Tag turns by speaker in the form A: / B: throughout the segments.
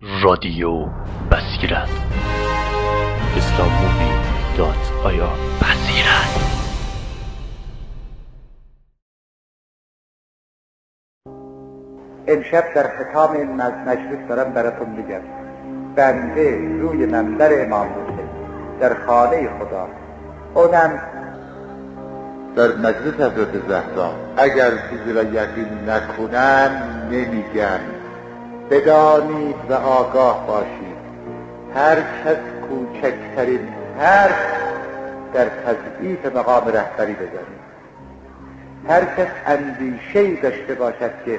A: رادیو بصیرت islammovie.ir بصیرت.
B: امشب در ختام این مجلس دارم براتون میگم، بنده روی منبر امام حسین در خانه خدا، اونم در مجلس حضرت زهرا، اگر چیزی را یقین نکنن نمیگن. بدانید و آگاه باشید هر کس کوچکترین حرف در تضعیف مقام رهبری بزنید، هر کس اندیشه‌ای داشته باشد که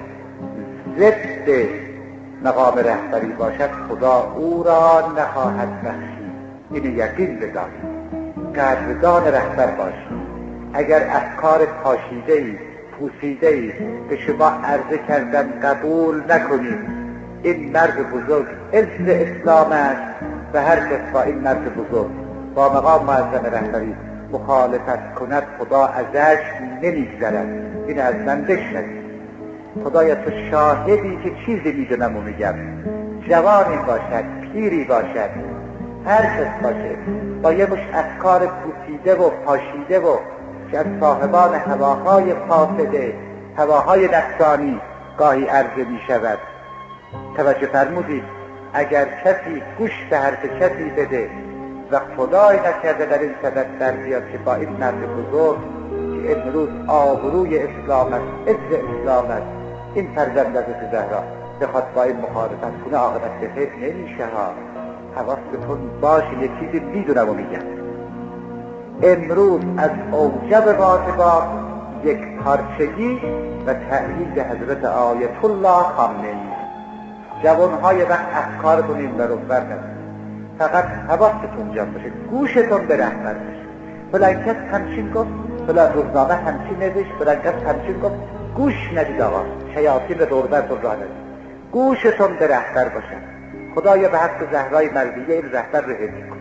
B: ضد مقام رهبری باشد، خدا او را نخواهد بخشید. این یقین بدانید. قدردان رهبر باشید. اگر افکار پاشیده‌ای پوسیده‌ای به شما عرضه کردن قبول نکنید. این مرد بزرگ عز اسلام است و هر کس با این مرد بزرگ با مقام معظم رهبری مخالفت کند خدا ازش نمیگذرد. این از من بشنوید. خدایا تو شاهدی که چیزی میدونم و میگم، جوانی باشد پیری باشد هر کس باشه با یه مش افکار پوسیده و پاشیده و که از صاحبان هواهای فاسده، هواهای نفسانی گاهی عرضه میشود. توجه فرمودید، اگر کسی گوش به حرف کسی بده و خدای نکرده در این صدد در بیاد که با این مرد بزرگ که امروز آبروی اسلام است، عز اسلام است، این فرزند حضرت زهرا بخواد با این مخالفت کنه، عاقبت به خیر نمیشه ها. حواستون باشه، یه چیزی میدونم و میگم. امروز از اوجب واجبات یک پارچگی و تأیید حضرت آیت الله خامنه‌ای. جوانهای وقت افکارتون این برو برنید، فقط حواستون جمع باشه، گوشتون به رهبر باشه. فلان کس همچین گفت، فلان روزنامه همچین نوشت، فلان کس همچین گفت، گوش ندید آقا. شیاطین به دور برتون راه ندید. گوشتون به رهبر باشه. خدایا به حق زهرای مرضیه این رهبر رو حفظ کن.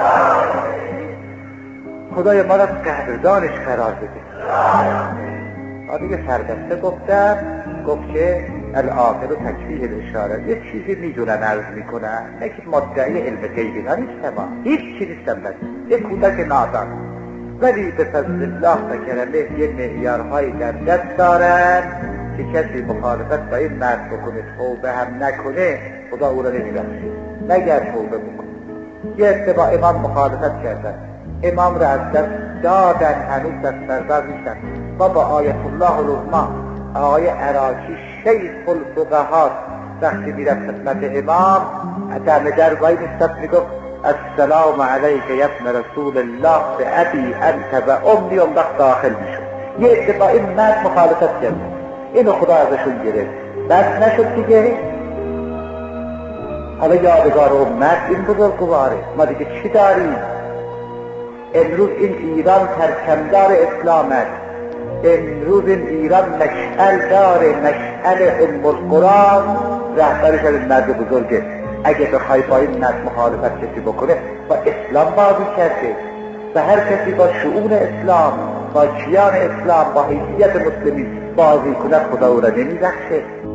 B: خدایا ما را قدردانش قرار بده. دیگه سردسته گفتم، گفت که الآخر و تکفیه الاشاره. یه چیزی میدونن عرض میکنن، نکه مدعی علم غیبی نیستم، هیچ چی نیستم، بس یک کودک نادان، ولی به فضل الله و کرمه یه معیارهایی در دست دارن که کسی مخالفت با این مرد بکنه توبه هم نکنه خدا او را نمیبخشه مگر توبه بکنه. یه اتباع امام مخالفت کردن، امام را از دست دادن، هنوز دست بردار نیستن. با آیت الله العظما آقای عراقی شیخ الفقهاء وقتی میرفت خدمت امام دم در وای میستد میگفت السلام علیک یا ابن رسول الله به ابی انت و امی، اون وقت داخل میشد. یه اتباع این مرد مخالفت کرد، اینو خدا ازشون گرفت، بس نشد دیگه. حالا یادگار امت این بزرگواره، ما دیگه چی داریم؟ امروز این ایران پرچمدار اسلام است. امروز این ایران مشعل داره، مشعل ام القرآن، رهبرش این مرد بزرگه. اگه بخوای با این مرد مخالفت کسی بکنه با اسلام بازی کرده و هر کسی با شؤون اسلام، با کیان اسلام، با حیثیت مسلمین بازی کنه خدا او را نمیبخشه.